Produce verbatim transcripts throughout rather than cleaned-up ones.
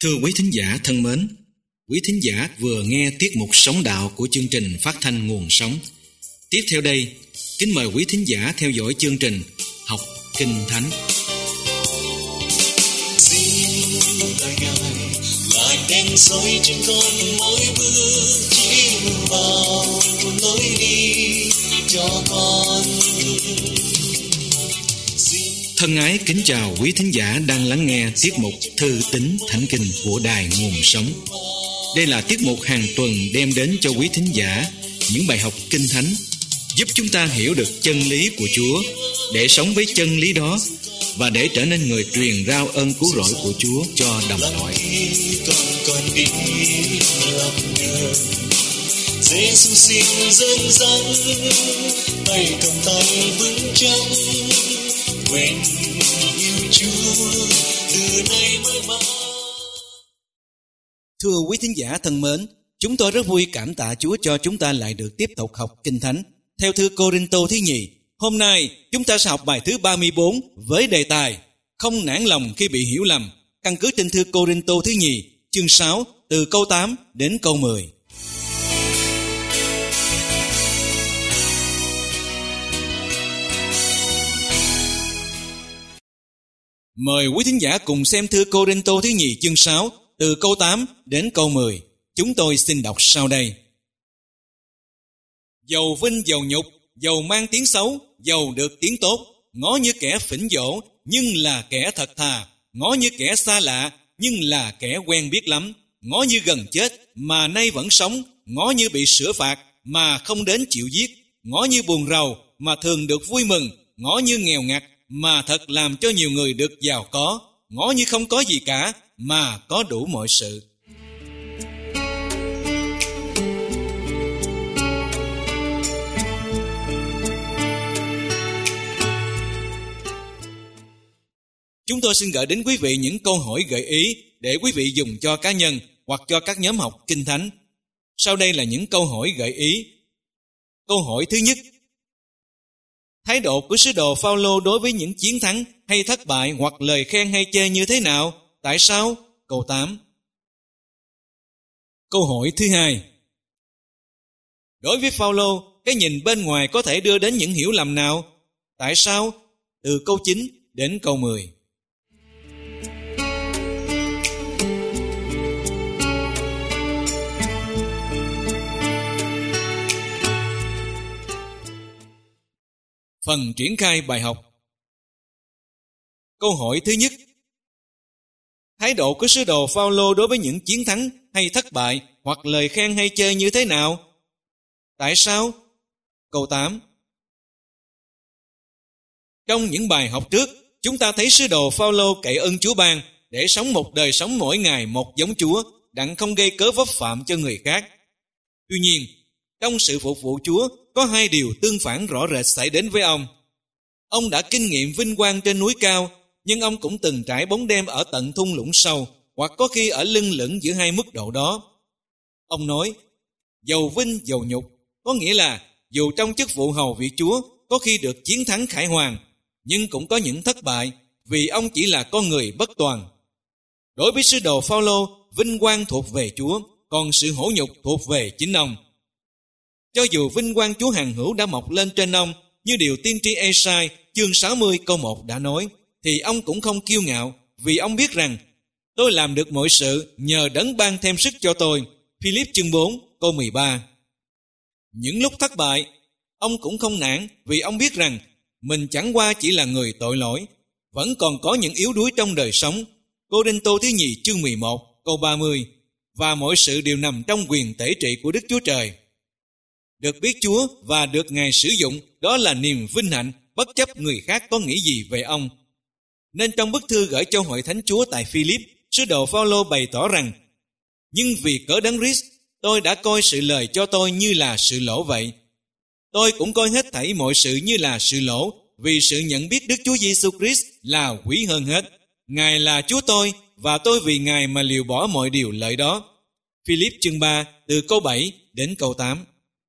Thưa quý thính giả thân mến, quý thính giả vừa nghe tiết mục Sống Đạo của chương trình phát thanh Nguồn Sống. Tiếp theo đây, kính mời quý thính giả theo dõi chương trình Học Kinh Thánh. Xin lời Ngài là đèn soi trên con mỗi bước chỉ vào lối đi cho con. Thân ái kính chào quý thính giả đang lắng nghe tiết mục Thư tín Thánh Kinh của Đài Nguồn Sống. Đây là tiết mục hàng tuần đem đến cho quý thính giả những bài học Kinh Thánh, giúp chúng ta hiểu được chân lý của Chúa, để sống với chân lý đó và để trở nên người truyền rao ơn cứu rỗi của Chúa cho đồng loại. Giê-xu xin dẫn dắt, tay cầm tay vững chắc, nguyện yêu Chúa từ nay mãi mãi. Thưa quý thính giả thân mến, chúng tôi rất vui cảm tạ Chúa cho chúng ta lại được tiếp tục học Kinh Thánh theo thư Cô-rinh-tô thứ nhì. Hôm nay chúng ta sẽ học bài thứ ba mươi bốn với đề tài không nản lòng khi bị hiểu lầm, căn cứ trên thư Cô-rinh-tô thứ nhì chương sáu từ câu tám đến câu mười. Mời quý thính giả cùng xem thư Cô-rinh-tô thứ nhì chương sáu từ câu tám đến câu mười. Chúng tôi xin đọc sau đây. Dầu vinh dầu nhục, dầu mang tiếng xấu, dầu được tiếng tốt, ngó như kẻ phỉnh dỗ, nhưng là kẻ thật thà, ngó như kẻ xa lạ, nhưng là kẻ quen biết lắm, ngó như gần chết, mà nay vẫn sống, ngó như bị sửa phạt, mà không đến chịu giết, ngó như buồn rầu, mà thường được vui mừng, ngó như nghèo ngặt, mà thật làm cho nhiều người được giàu có, ngó như không có gì cả, mà có đủ mọi sự. Chúng tôi xin gửi đến quý vị những câu hỏi gợi ý để quý vị dùng cho cá nhân hoặc cho các nhóm học Kinh Thánh. Sau đây là những câu hỏi gợi ý. Câu hỏi thứ nhất: thái độ của sứ đồ Phao-lô đối với những chiến thắng hay thất bại hoặc lời khen hay chê như thế nào? Tại sao? Câu tám. Câu hỏi thứ hai: đối với Phao-lô, cái nhìn bên ngoài có thể đưa đến những hiểu lầm nào? Tại sao? Từ câu chín đến câu mười. Phần triển khai bài học. Câu hỏi thứ nhất: thái độ của sứ đồ Phao-lô đối với những chiến thắng hay thất bại hoặc lời khen hay chê như thế nào? Tại sao? Câu tám. Trong những bài học trước, chúng ta thấy sứ đồ Phao-lô cậy ơn Chúa ban để sống một đời sống mỗi ngày một giống Chúa, đặng không gây cớ vấp phạm cho người khác. Tuy nhiên, trong sự phục vụ Chúa có hai điều tương phản rõ rệt xảy đến với ông. Ông đã kinh nghiệm vinh quang trên núi cao, nhưng ông cũng từng trải bóng đêm ở tận thung lũng sâu, hoặc có khi ở lưng lửng giữa hai mức độ đó. Ông nói, dầu vinh dầu nhục, có nghĩa là dù trong chức vụ hầu vị Chúa có khi được chiến thắng khải hoàn, nhưng cũng có những thất bại, vì ông chỉ là con người bất toàn. Đối với sứ đồ Phao-lô, vinh quang thuộc về Chúa, còn sự hổ nhục thuộc về chính ông. Cho dù vinh quang Chúa hằng hữu đã mọc lên trên ông, như điều tiên tri Ê-sai chương sáu mươi câu một đã nói, thì ông cũng không kiêu ngạo, vì ông biết rằng tôi làm được mọi sự nhờ đấng ban thêm sức cho tôi. Phi-líp chương bốn câu mười ba. Những lúc thất bại, ông cũng không nản, vì ông biết rằng mình chẳng qua chỉ là người tội lỗi, vẫn còn có những yếu đuối trong đời sống. Cô-rinh-tô thứ nhì chương mười một câu ba mươi. Và mọi sự đều nằm trong quyền tể trị của Đức Chúa Trời. Được biết Chúa và được Ngài sử dụng, đó là niềm vinh hạnh, bất chấp người khác có nghĩ gì về ông. Nên trong bức thư gửi cho hội thánh Chúa tại Phi-líp, sứ đồ Phao-lô bày tỏ rằng, nhưng vì cớ Đấng Christ, tôi đã coi sự lời cho tôi như là sự lỗ vậy. Tôi cũng coi hết thảy mọi sự như là sự lỗ, vì sự nhận biết Đức Chúa Giêsu Christ là quý hơn hết. Ngài là Chúa tôi, và tôi vì Ngài mà liều bỏ mọi điều lợi đó. Phi-líp chương ba từ câu bảy đến câu tám.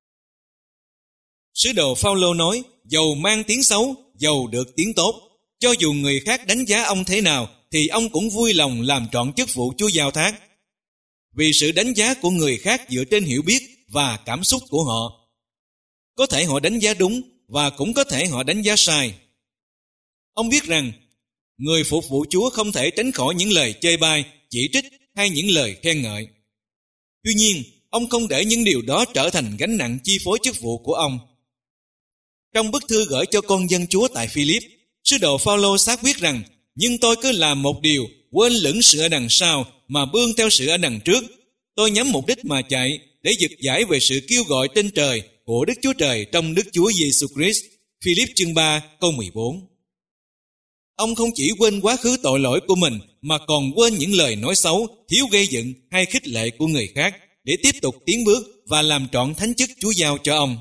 Sứ đồ Phao-lô nói, dầu mang tiếng xấu, dầu được tiếng tốt, cho dù người khác đánh giá ông thế nào, thì ông cũng vui lòng làm trọn chức vụ Chúa giao thác. Vì sự đánh giá của người khác dựa trên hiểu biết và cảm xúc của họ. Có thể họ đánh giá đúng và cũng có thể họ đánh giá sai. Ông biết rằng người phục vụ Chúa không thể tránh khỏi những lời chê bai, chỉ trích hay những lời khen ngợi. Tuy nhiên, ông không để những điều đó trở thành gánh nặng chi phối chức vụ của ông. Trong bức thư gửi cho con dân Chúa tại Philip, sứ đồ Phao-lô xác quyết rằng: nhưng tôi cứ làm một điều, quên lửng sự ở đằng sau mà bươn theo sự ở đằng trước. Tôi nhắm mục đích mà chạy, để giật giải về sự kêu gọi trên trời của Đức Chúa Trời trong Đức Chúa Giêsu Christ. Philip chương ba câu mười bốn. Ông không chỉ quên quá khứ tội lỗi của mình, mà còn quên những lời nói xấu, thiếu gây dựng hay khích lệ của người khác, để tiếp tục tiến bước và làm trọn thánh chức Chúa giao cho ông.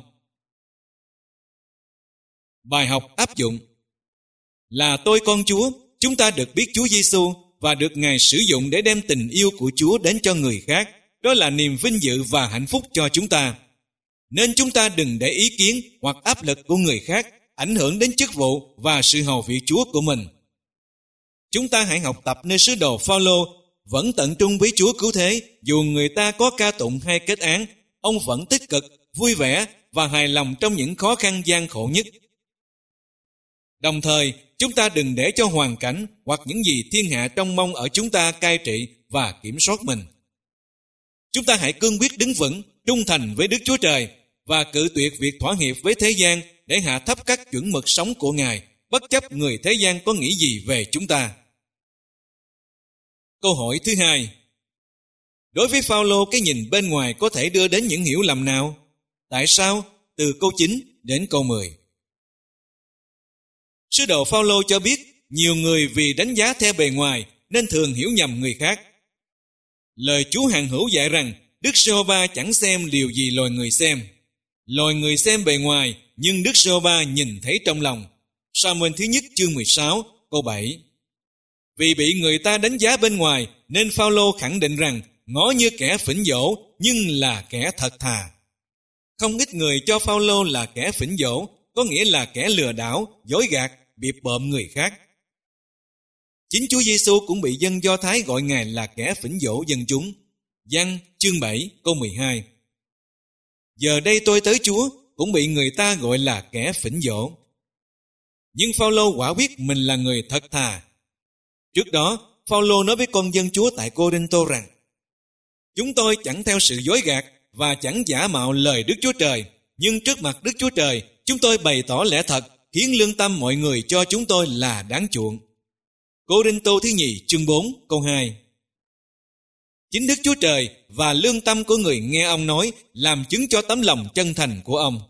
Bài học áp dụng: là tôi con Chúa, chúng ta được biết Chúa Giêsu và được Ngài sử dụng để đem tình yêu của Chúa đến cho người khác. Đó là niềm vinh dự và hạnh phúc cho chúng ta. Nên chúng ta đừng để ý kiến hoặc áp lực của người khác ảnh hưởng đến chức vụ và sự hầu việc Chúa của mình. Chúng ta hãy học tập nơi sứ đồ Phao-lô, vẫn tận trung với Chúa cứu thế. Dù người ta có ca tụng hay kết án, ông vẫn tích cực, vui vẻ và hài lòng trong những khó khăn gian khổ nhất. Đồng thời, chúng ta đừng để cho hoàn cảnh hoặc những gì thiên hạ trông mong ở chúng ta cai trị và kiểm soát mình. Chúng ta hãy cương quyết đứng vững, trung thành với Đức Chúa Trời và cự tuyệt việc thỏa hiệp với thế gian để hạ thấp các chuẩn mực sống của Ngài, bất chấp người thế gian có nghĩ gì về chúng ta. Câu hỏi thứ hai: đối với Phao-lô, cái nhìn bên ngoài có thể đưa đến những hiểu lầm nào? Tại sao? Từ câu chín đến câu mười. Sứ đồ Phao-lô cho biết nhiều người vì đánh giá theo bề ngoài nên thường hiểu nhầm người khác. Lời Chúa hằng hữu dạy rằng Đức Giê-hô-va chẳng xem điều gì loài người xem. Loài người xem bề ngoài, nhưng Đức Giê-hô-va nhìn thấy trong lòng. Sa-muên thứ nhất chương mười sáu câu bảy. Vì bị người ta đánh giá bên ngoài nên Phao-lô khẳng định rằng ngó như kẻ phỉnh dỗ nhưng là kẻ thật thà. Không ít người cho Phao-lô là kẻ phỉnh dỗ, có nghĩa là kẻ lừa đảo, dối gạt, bịp bợm người khác. Chính Chúa Giêsu cũng bị dân Do Thái gọi Ngài là kẻ phỉnh dỗ dân chúng. Giăng chương bảy câu mười hai. Giờ đây tôi tới Chúa cũng bị người ta gọi là kẻ phỉnh dỗ. Nhưng Phao-lô quả biết mình là người thật thà. Trước đó, Phao-lô nói với con dân Chúa tại Cô-rinh-tô rằng: chúng tôi chẳng theo sự dối gạt và chẳng giả mạo lời Đức Chúa Trời, nhưng trước mặt Đức Chúa Trời, chúng tôi bày tỏ lẽ thật, khiến lương tâm mọi người cho chúng tôi là đáng chuộng. Cô-rinh-tô thứ nhì chương bốn câu hai. Chính Đức Chúa Trời và lương tâm của người nghe ông nói làm chứng cho tấm lòng chân thành của ông.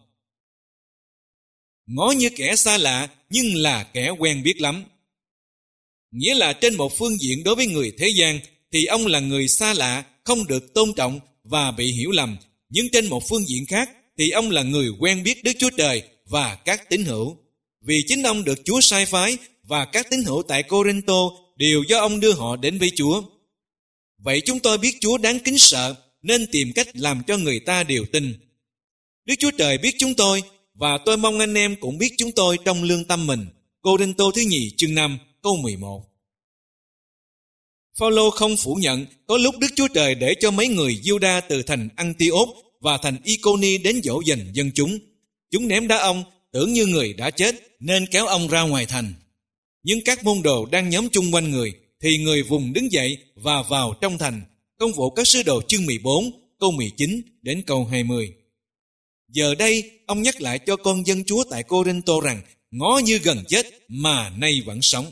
Ngó như kẻ xa lạ nhưng là kẻ quen biết lắm. Nghĩa là trên một phương diện đối với người thế gian thì ông là người xa lạ, không được tôn trọng và bị hiểu lầm. Nhưng trên một phương diện khác thì ông là người quen biết Đức Chúa Trời và các tín hữu. Vì chính ông được Chúa sai phái và các tín hữu tại Cô-rinh-tô đều do ông đưa họ đến với Chúa. Vậy chúng tôi biết Chúa đáng kính sợ nên tìm cách làm cho người ta đều tin. Đức Chúa Trời biết chúng tôi và tôi mong anh em cũng biết chúng tôi trong lương tâm mình. Cô-rinh-tô thứ nhì chương năm câu mười một. Phao-lô không phủ nhận có lúc Đức Chúa Trời để cho mấy người Giu-đa từ thành Antioch và thành I-cô-ni đến dỗ dành dân chúng. Chúng ném đá ông, tưởng như người đã chết nên kéo ông ra ngoài thành. Nhưng các môn đồ đang nhóm chung quanh người thì người vùng đứng dậy và vào trong thành. Công vụ các sứ đồ chương mười bốn câu mười chín đến câu hai mươi. Giờ đây ông nhắc lại cho con dân Chúa tại Cô-rinh-tô rằng ngó như gần chết mà nay vẫn sống.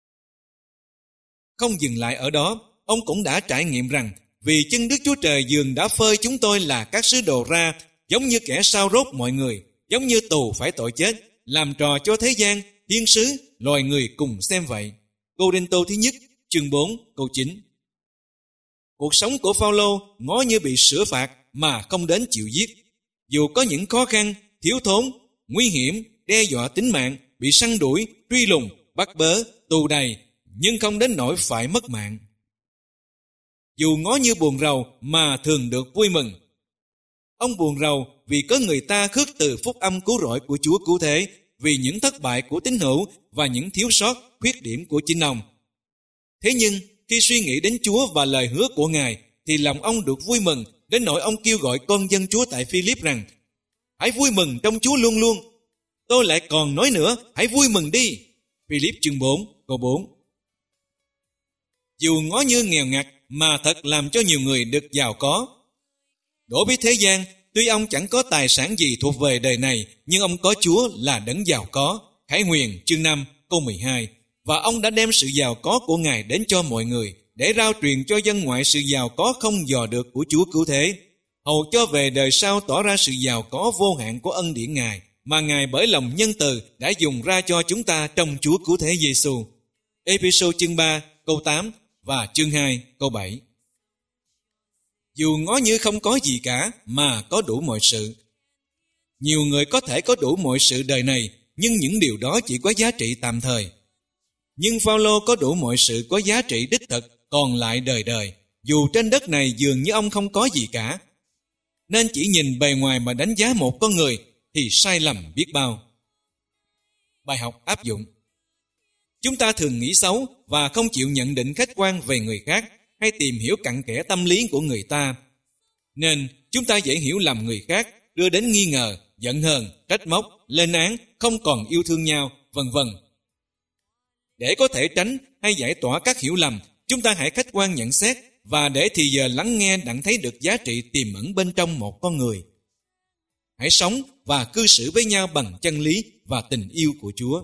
Không dừng lại ở đó, ông cũng đã trải nghiệm rằng vì chân Đức Chúa Trời dường đã phơi chúng tôi là các sứ đồ ra, giống như kẻ sao rốt mọi người, giống như tù phải tội chết, làm trò cho thế gian, thiên sứ, loài người cùng xem vậy. Cô-rinh-tô thứ nhất chương bốn câu chín. Cuộc sống của Phao-lô ngó như bị sửa phạt mà không đến chịu giết. Dù có những khó khăn, thiếu thốn, nguy hiểm, đe dọa tính mạng, bị săn đuổi, truy lùng, bắt bớ, tù đày, nhưng không đến nỗi phải mất mạng. Dù ngó như buồn rầu mà thường được vui mừng. Ông buồn rầu vì có người ta khước từ phúc âm cứu rỗi của Chúa cứu thế, vì những thất bại của tín hữu và những thiếu sót, khuyết điểm của chính ông. Thế nhưng khi suy nghĩ đến Chúa và lời hứa của Ngài thì lòng ông được vui mừng đến nỗi ông kêu gọi con dân Chúa tại Philip rằng: hãy vui mừng trong Chúa luôn luôn. Tôi lại còn nói nữa, hãy vui mừng đi. Philip chương bốn câu bốn. Dù ngó như nghèo ngặt mà thật làm cho nhiều người được giàu có. Đối với thế gian, tuy ông chẳng có tài sản gì thuộc về đời này, nhưng ông có Chúa là đấng giàu có. Khải Huyền chương năm câu mười hai. Và ông đã đem sự giàu có của Ngài đến cho mọi người, để rao truyền cho dân ngoại sự giàu có không dò được của Chúa cứu thế, hầu cho về đời sau tỏ ra sự giàu có vô hạn của ân điển Ngài, mà Ngài bởi lòng nhân từ đã dùng ra cho chúng ta trong Chúa cứu thế Giêsu. Ê-phê-sô chương ba câu tám và chương hai câu bảy. Dù ngó như không có gì cả mà có đủ mọi sự. Nhiều người có thể có đủ mọi sự đời này, nhưng những điều đó chỉ có giá trị tạm thời. Nhưng Phao-lô có đủ mọi sự có giá trị đích thực còn lại đời đời, dù trên đất này dường như ông không có gì cả. Nên chỉ nhìn bề ngoài mà đánh giá một con người thì sai lầm biết bao. Bài học áp dụng. Chúng ta thường nghĩ xấu và không chịu nhận định khách quan về người khác hay tìm hiểu cặn kẽ tâm lý của người ta. Nên chúng ta dễ hiểu lầm người khác, đưa đến nghi ngờ, giận hờn, trách móc, lên án, không còn yêu thương nhau, vân vân. Để có thể tránh hay giải tỏa các hiểu lầm, chúng ta hãy khách quan nhận xét và để thì giờ lắng nghe đặng thấy được giá trị tiềm ẩn bên trong một con người. Hãy sống và cư xử với nhau bằng chân lý và tình yêu của Chúa.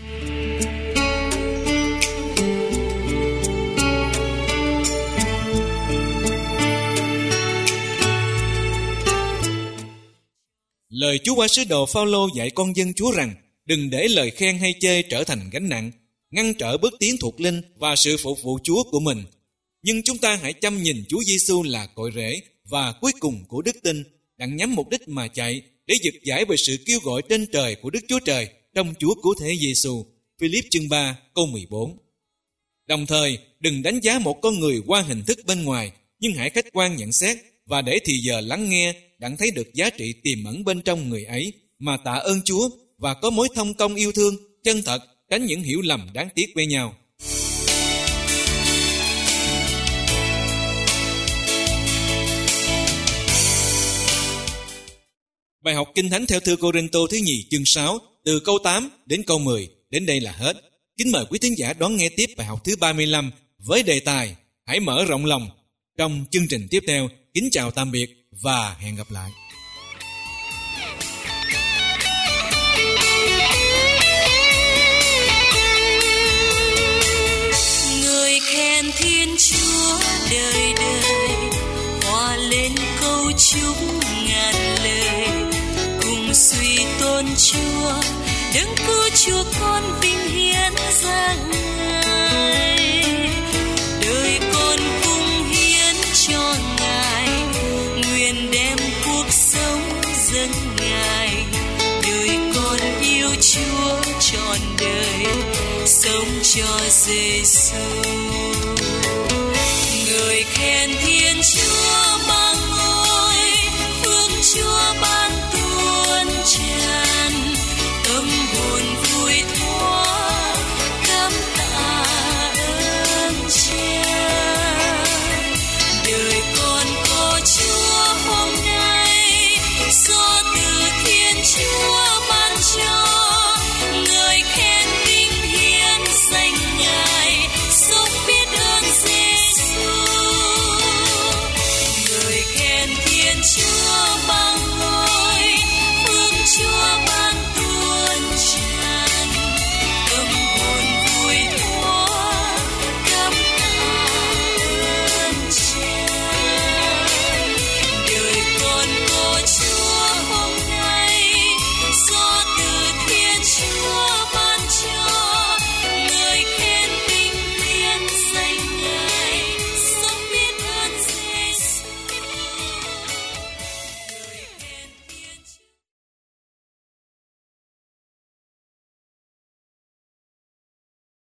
Lời Chúa qua sứ đồ Phao-lô dạy con dân Chúa rằng đừng để lời khen hay chê trở thành gánh nặng, ngăn trở bước tiến thuộc linh và sự phục vụ Chúa của mình. Nhưng chúng ta hãy chăm nhìn Chúa Giêsu là cội rễ và cuối cùng của đức tin, đặng nhắm mục đích mà chạy để giật giải về sự kêu gọi trên trời của Đức Chúa Trời trong Chúa cứu thế Giêsu. Philip chương ba câu mười bốn. Đồng thời, đừng đánh giá một con người qua hình thức bên ngoài, nhưng hãy khách quan nhận xét và để thì giờ lắng nghe đặng thấy được giá trị tiềm ẩn bên trong người ấy mà tạ ơn Chúa và có mối thông công yêu thương chân thật, tránh những hiểu lầm đáng tiếc với nhau. Bài học Kinh Thánh theo thư Cô-rinh-tô thứ nhì chương sáu từ câu tám đến câu mười đến đây là hết. Kính mời quý thính giả đón nghe tiếp bài học thứ ba mươi lăm với đề tài Hãy mở rộng lòng. Trong chương trình tiếp theo, kính chào tạm biệt và hẹn gặp lại. Người khen Thiên Chúa đời đời, hòa lên câu chúc ngàn lời, cùng suy tôn Chúa, đấng cứu Chúa con vinh hiến ra Ngài. Đời con cùng hiến cho Ngài, nguyện đem cuộc sống dâng Ngài. Đời con yêu Chúa trọn đời, sống cho Giêsu. Người khen Thiên Chúa